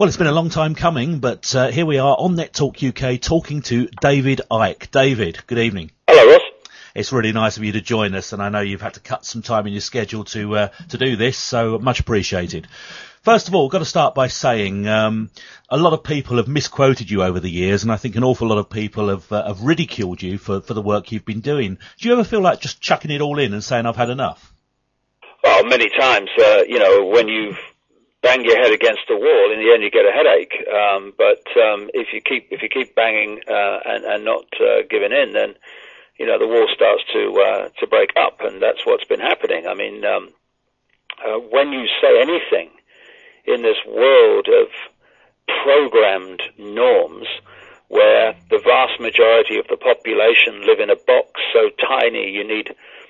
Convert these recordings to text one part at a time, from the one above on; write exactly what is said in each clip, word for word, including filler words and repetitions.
Well, it's been a long time coming, but uh, here we are on Net Talk U K talking to David Icke. David, good evening. Hello, Ross. It's really nice of you to join us, and I know you've had to cut some time in your schedule to uh, to do this, so much appreciated. First of all, got to start by saying um, a lot of people have misquoted you over the years, and I think an awful lot of people have, uh, have ridiculed you for, for the work you've been doing. Do you ever feel like just chucking it all in and saying, I've had enough? Well, many times, uh, you know, when you've bang your head against the wall, in the end you get a headache. Um, but um, if you keep if you keep banging uh, and, and not uh, giving in, then you know the wall starts to uh, to break up, and that's what's been happening. I mean, um, uh, when you say anything in this world of programmed norms, where the vast majority of the population live in a box so tiny you need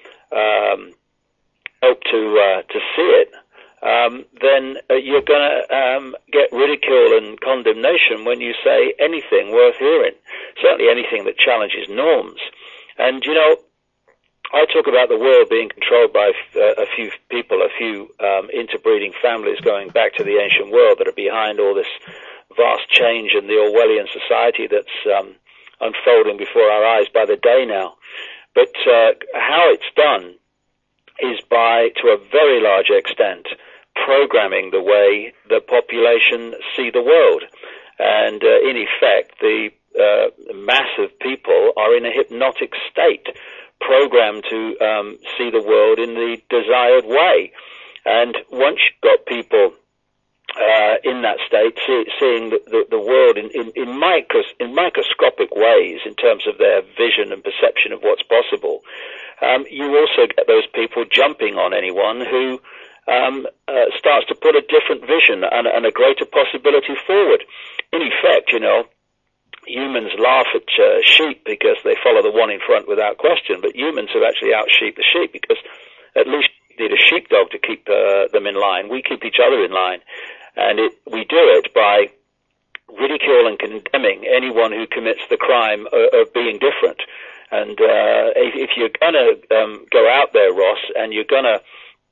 um, help to uh, to see it. Um, then uh, you're going to um, get ridicule and condemnation when you say anything worth hearing, certainly anything that challenges norms. And, you know, I talk about the world being controlled by uh, a few people, a few um, interbreeding families going back to the ancient world that are behind all this vast change in the Orwellian society that's um, unfolding before our eyes by the day now. But uh, how it's done is by, to a very large extent, programming the way the population see the world. And uh, in effect, the uh, mass of people are in a hypnotic state, programmed to um, see the world in the desired way. And once you've got people uh, in that state, see, seeing the, the, the world in, in, in, micros, in microscopic ways in terms of their vision and perception of what's possible, um, you also get those people jumping on anyone who Um, uh, starts to put a different vision and, and a greater possibility forward. In effect, you know, humans laugh at uh, sheep because they follow the one in front without question, but humans have actually out-sheep the sheep because at least you need a sheepdog to keep uh, them in line. We keep each other in line, and it, we do it by ridicule and condemning anyone who commits the crime of, of being different. And uh, if, if you're going to um, go out there, Ross, and you're going to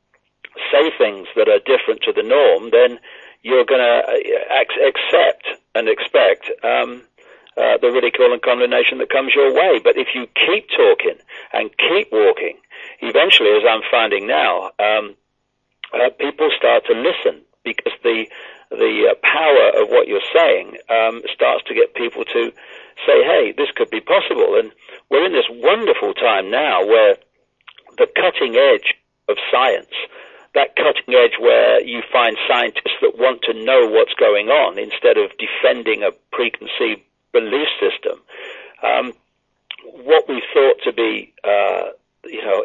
say things that are different to the norm, then you're going to ac- accept and expect um, uh, the ridicule and condemnation that comes your way. But if you keep talking and keep walking, eventually, as I'm finding now, um, uh, people start to listen because the the uh, power of what you're saying um, starts to get people to say, hey, this could be possible. And we're in this wonderful time now where the cutting edge of science, that cutting edge where you find scientists that want to know what's going on instead of defending a preconceived belief system. Um, what we thought to be, uh, you know,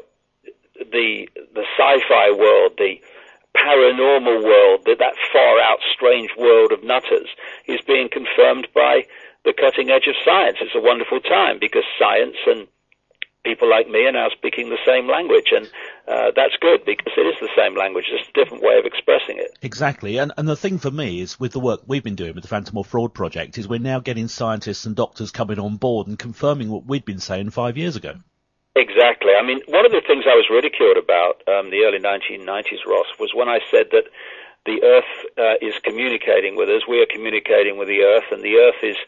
the the sci-fi world, the paranormal world, that, that far-out, strange world of nutters, is being confirmed by the cutting edge of science. It's a wonderful time because science and people like me are now speaking the same language, and uh, that's good because it is the same language, just a different way of expressing it. Exactly, and, and the thing for me is with the work we've been doing with the Phantom or Fraud Project is we're now getting scientists and doctors coming on board and confirming what we'd been saying five years ago. Exactly. I mean, one of the things I was ridiculed about um, the early nineteen nineties, Ross, was when I said that the Earth uh, is communicating with us, we are communicating with the Earth, and the Earth is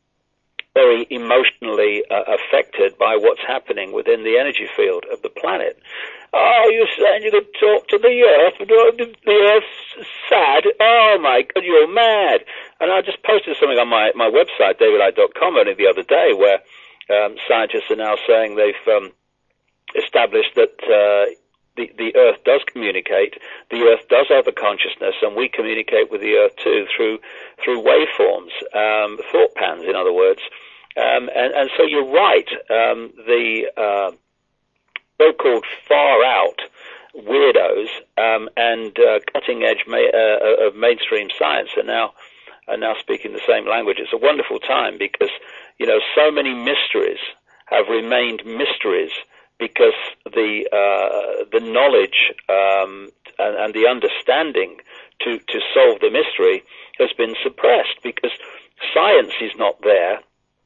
very emotionally uh, affected by what's happening within the energy field of the planet. Oh, you're saying you could talk to the Earth? The Earth's sad? Oh, my God, you're mad. And I just posted something on my, my website, david icke dot com, only the other day, where um, scientists are now saying they've um, established that uh, the, the Earth does communicate, the Earth does have a consciousness, and we communicate with the Earth, too, through through waveforms, um, thought pans, in other words. Um, and, and so you're right. Um, the uh, so-called far-out weirdos um, and uh, cutting-edge ma- uh, of mainstream science are now are now speaking the same language. It's a wonderful time because, you know, so many mysteries have remained mysteries because the uh, the knowledge um, and, and the understanding to, to solve the mystery has been suppressed because science is not there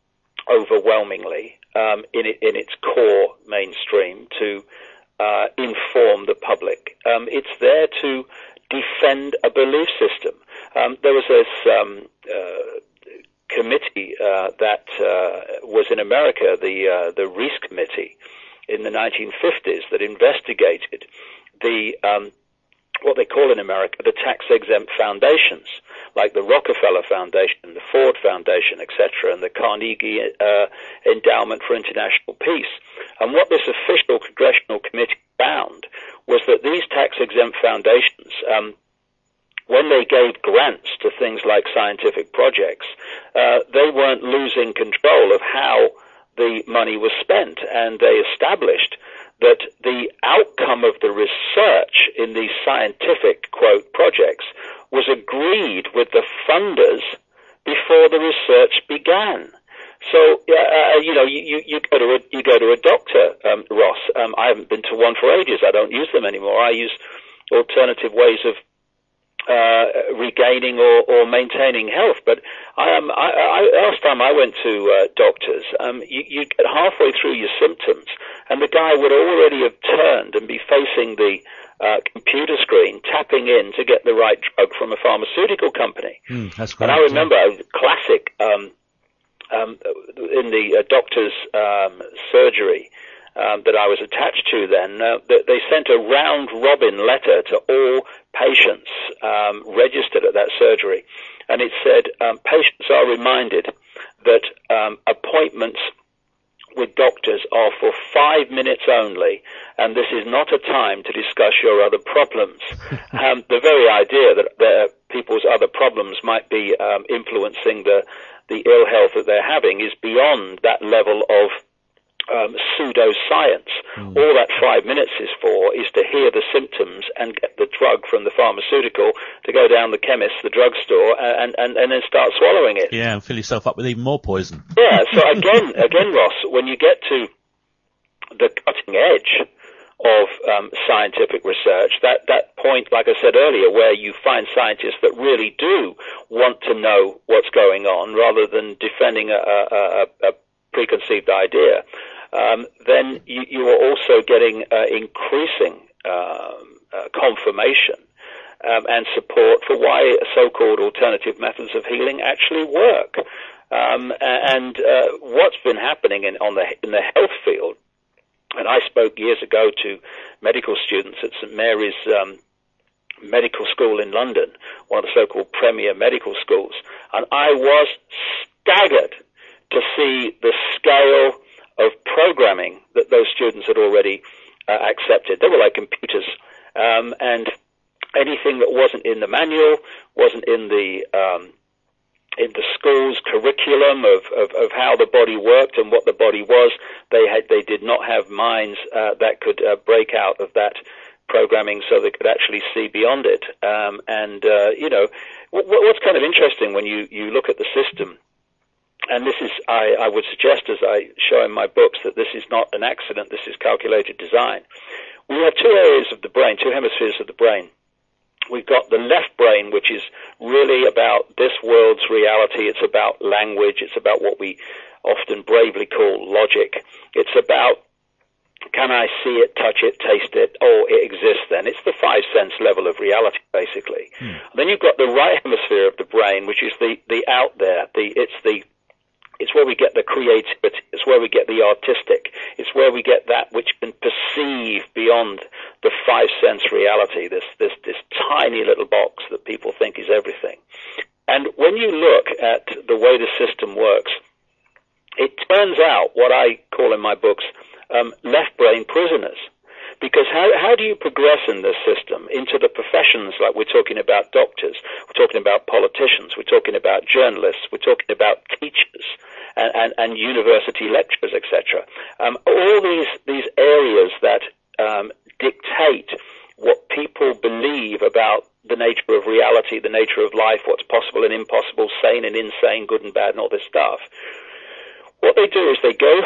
overwhelmingly um, in, it, in its core mainstream to uh, inform the public. Um, it's there to defend a belief system. Um, there was this um, uh, committee uh, that uh, was in America, the uh, the Reese Committee, in the nineteen fifties, that investigated the um, what they call in America the tax-exempt foundations, like the Rockefeller Foundation, the Ford Foundation, et cetera, and the Carnegie uh, Endowment for International Peace. And what this official congressional committee found was that these tax-exempt foundations, um, when they gave grants to things like scientific projects, uh, they weren't losing control of how the money was spent, and they established that the outcome of the research in these scientific, quote, projects was agreed with the funders before the research began. So, uh, you know, you, you go to a, you go to a doctor, um, Ross. Um, I haven't been to one for ages. I don't use them anymore. I use alternative ways of uh, regaining or, or maintaining health. But I am. I, I, last time I went to uh, doctors, um, you, you get halfway through your symptoms, and the guy would already have turned and be facing the uh, computer screen, tapping in to get the right drug from a pharmaceutical company. Mm, that's great. And I remember a classic. Um, Um, in the uh, doctor's um, surgery um, that I was attached to then, uh, they sent a round-robin letter to all patients um, registered at that surgery. And it said, um, patients are reminded that um, appointments with doctors are for five minutes only, and this is not a time to discuss your other problems. um, the very idea that uh, people's other problems might be um, influencing the the ill health that they're having is beyond that level of um, pseudoscience. Mm. All that five minutes is for is to hear the symptoms and get the drug from the pharmaceutical, to go down the chemist, the drugstore, and, and, and then start swallowing it. Yeah, and fill yourself up with even more poison. Yeah, so again, again, Ross, when you get to the cutting edge of um, scientific research, that, that point, like I said earlier, where you find scientists that really do want to know what's going on rather than defending a, a, a preconceived idea, um, then you, you are also getting uh, increasing um, uh, confirmation um, and support for why so-called alternative methods of healing actually work. Um, and uh, what's been happening in, on the, in the health field, and I spoke years ago to medical students at Saint Mary's um, Medical School in London, one of the so-called premier medical schools, and I was staggered to see the scale of programming that those students had already uh, accepted. They were like computers, um, and anything that wasn't in the manual, wasn't in the um, in the school's curriculum of, of, of how the body worked and what the body was, they had they did not have minds uh, that could uh, break out of that programming so they could actually see beyond it. Um, and, uh, you know, w- what's kind of interesting when you, you look at the system, and this is, I, I would suggest as I show in my books, that this is not an accident, this is calculated design. We have two areas of the brain, two hemispheres of the brain. We've got the left brain, which is really about this world's reality. It's about language. It's about what we often bravely call logic. It's about, can I see it, touch it, taste it? Oh, it exists then. It's the five sense level of reality, basically. Hmm. Then you've got the right hemisphere of the brain, which is the, the out there. The, it's the It's where we get the creativity. It's where we get the artistic. It's where we get that which can perceive beyond the five sense reality, this, this, this tiny little box that people think is everything. And when you look at the way the system works, it turns out what I call in my books um, left brain prisoners. Because how, how do you progress in this system into the professions, like we're talking about doctors, we're talking about politicians, we're talking about journalists, we're talking about teachers and, and, and university lecturers, et cetera. Um, all these, these areas that um, dictate what people believe about the nature of reality, the nature of life, what's possible and impossible, sane and insane, good and bad, and all this stuff. What they do is they go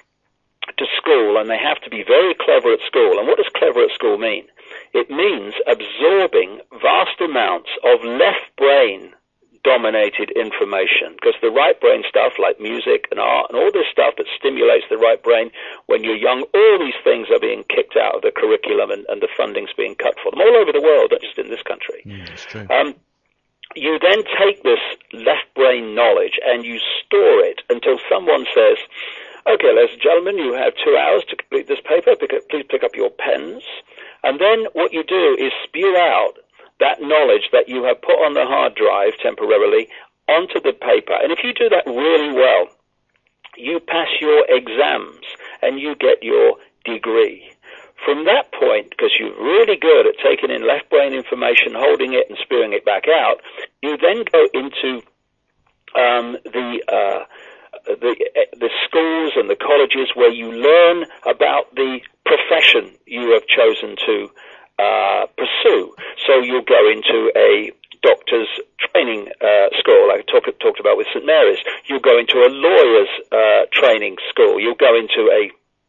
to school, and they have to be very clever at school. And what does clever at school mean? It means absorbing vast amounts of left brain dominated information, because the right brain stuff like music and art and all this stuff that stimulates the right brain when you're young, all these things are being kicked out of the curriculum, and, and the funding's being cut for them all over the world, not just in this country. Mm, that's true. Um, you then take this left brain knowledge and you store it until someone says, okay, ladies and gentlemen, you have two hours to complete this paper. Pick up, please pick up your pens. And then what you do is spew out that knowledge that you have put on the hard drive temporarily onto the paper. And if you do that really well, you pass your exams and you get your degree. From that point, because you're really good at taking in left brain information, holding it and spewing it back out, you then go into um, the, uh, the the schools and the colleges where you learn about the profession you have chosen to uh, pursue. So you'll go into a doctor's training uh, school, like I talk, talked about with Saint Mary's. You'll go into a lawyer's uh, training school. You'll go into a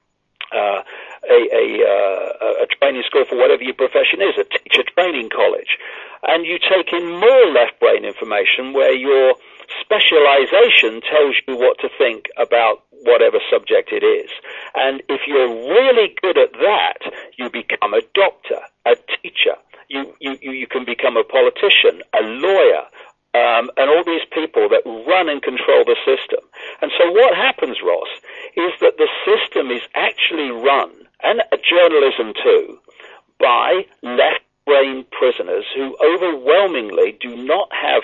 uh, a, a, uh, a training school for whatever your profession is, a teacher training college. And you take in more left brain information where your specialization tells you what to think about whatever subject it is. And if you're really good at that, you become a doctor, a teacher. You, you, you can become a politician, a lawyer, um, and all these people that run and control the system. And so what happens, Ross, is that the system is actually run, and journalism too, by left-brain prisoners who overwhelmingly do not have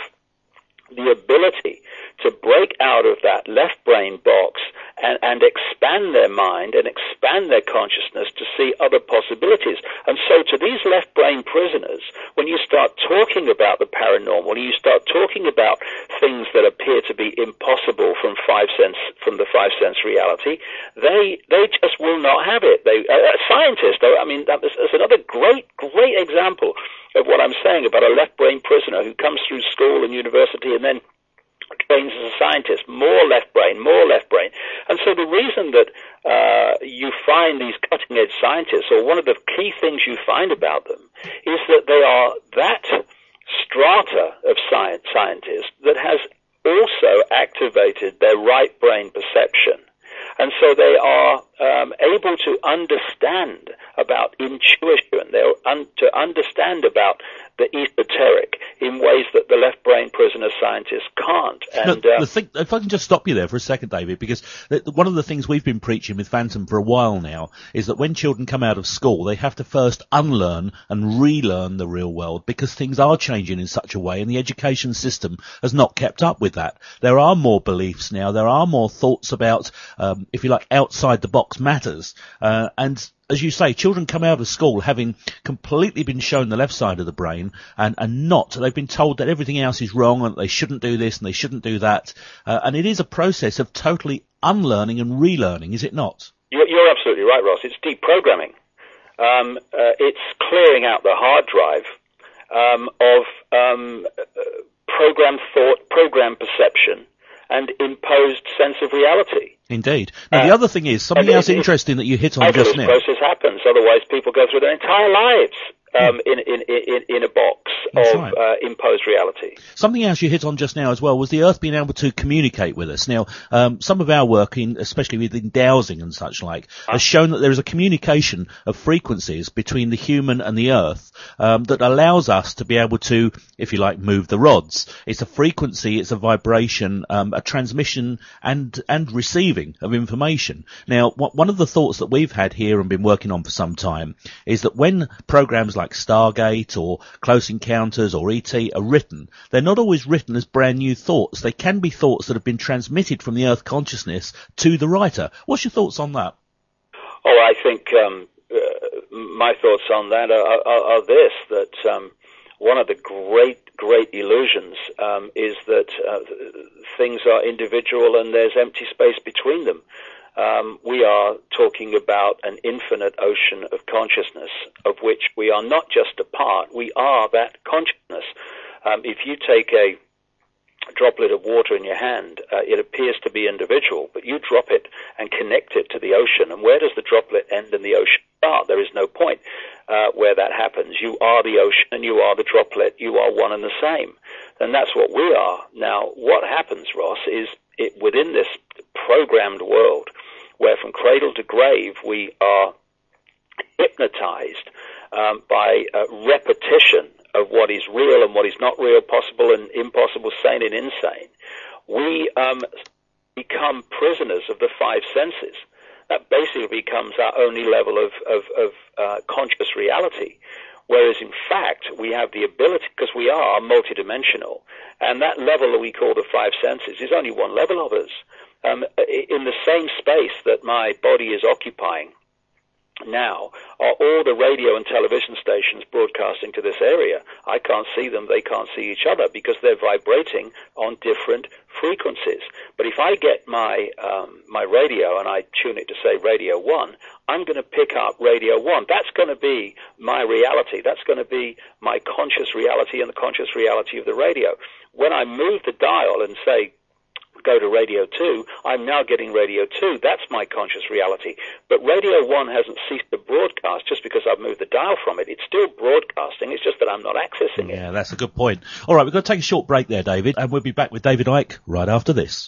the ability to break out of that left brain box and, and expand their mind and expand their consciousness to see other possibilities. And so to these left brain prisoners, when you start talking about the paranormal, you start talking about things that appear to be impossible from five sense, from the five sense reality, they, they just will not have it. They, a scientist, I mean, that is, is another great, great example of what I'm saying about a left brain prisoner who comes through school and university and then trains as a scientist. More left brain, more left brain. And so the reason that uh, you find these cutting edge scientists, or one of the key things you find about them, is that they are that strata of science scientists that has also activated their right brain perception. And so they are um, able to understand about intuition, they're un- to understand about the esoteric in ways that the left brain prisoner scientists can't. And no, uh, the thing, if I can just stop you there for a second, David, because the, one of the things we've been preaching with Phantom for a while now is that when children come out of school, they have to first unlearn and relearn the real world, because things are changing in such a way, and the education system has not kept up with that. There are more beliefs now. There are more thoughts about, um, if you like, outside the box matters, uh, and as you say, children come out of school having completely been shown the left side of the brain and, and not. They've been told that everything else is wrong and they shouldn't do this and they shouldn't do that. Uh, and it is a process of totally unlearning and relearning, is it not? You're, you're absolutely right, Ross. It's deprogramming. Um, uh, it's clearing out the hard drive um, of um, uh, program thought, program perception, and imposed sense of reality. Indeed. Now, uh, the other thing is, something else interesting that you hit on just now. This process happens, otherwise people go through their entire lives um, in, in, in, in a box That's of right. uh, imposed reality. Something else you hit on just now as well was the Earth being able to communicate with us. Now, um, some of our work, in, especially within dowsing and such like, huh? has shown that there is a communication of frequencies between the human and the Earth um, that allows us to be able to, if you like, move the rods. It's a frequency, it's a vibration, um, a transmission and and receiving of information. Now, wh- one of the thoughts that we've had here and been working on for some time is that when programs like Stargate or Close Encounters or E T are written, they're not always written as brand new thoughts. They can be thoughts that have been transmitted from the Earth consciousness to the writer. What's your thoughts on that? Oh, I think um, uh, my thoughts on that are, are, are this, that um, one of the great, great illusions um, is that uh, things are individual and there's empty space between them. Um, we are talking about an infinite ocean of consciousness, of which we are not just a part, we are that consciousness. Um, if you take a droplet of water in your hand, uh, it appears to be individual, but you drop it and connect it to the ocean, and where does the droplet end and the ocean start? There is no point uh, where that happens. You are the ocean and you are the droplet, you are one and the same. And that's what we are. Now, what happens, Ross, is it, within this programmed world, where from cradle to grave we are hypnotized um, by uh, repetition of what is real and what is not real, possible and impossible, sane and insane, we um, become prisoners of the five senses. That basically becomes our only level of, of, of uh, conscious reality. Whereas in fact, we have the ability, because we are multidimensional, and that level that we call the five senses is only one level of us. Um, in the same space that my body is occupying now are all the radio and television stations broadcasting to this area. I can't see them, they can't see each other, because they're vibrating on different frequencies. But if I get my um, my radio and I tune it to, say, Radio one, I'm going to pick up Radio one. That's going to be my reality. That's going to be my conscious reality and the conscious reality of the radio. When I move the dial and say, go to Radio two, I'm now getting Radio two. That's my conscious reality. But Radio one hasn't ceased to broadcast just because I've moved the dial from it. It's still broadcasting. It's just that I'm not accessing it. Yeah, that's a good point. All right, we've got to take a short break there, David, and we'll be back with David Icke right after this.